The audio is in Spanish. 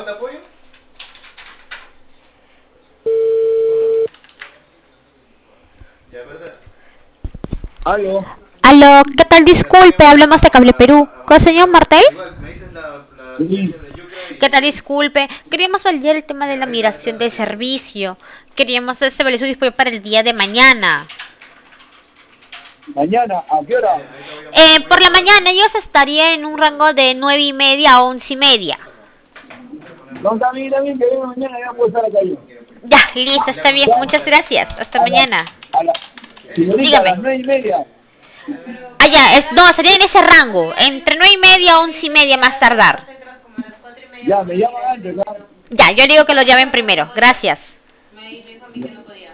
¿Falta apoyo? Ya, ¿verdad? Aló. Aló, ¿qué tal? Disculpe, hablamos de Cable Perú. ¿Con el señor Martel? Igual, me dices la Sí. licencia de Yucra y... ¿Qué tal? Disculpe. Queríamos validar el tema de la migración de servicio. Queríamos saber su disponible para el día de mañana. Mañana, ¿a qué hora? Por la mañana ellos estarían en un rango de 9:30 a 11:30. No, también, que venga mañana ya puedo estar acá yo. Ya, listo, está bien. Muchas gracias. Hasta mañana. Señorita, a las Dígame. 9:30. Ah, ya, no, estaría en ese rango. Entre 9:30 a 11:30 más tardar. Ya, me llaman antes, ¿no? Ya, yo le digo que lo llamen primero. Gracias.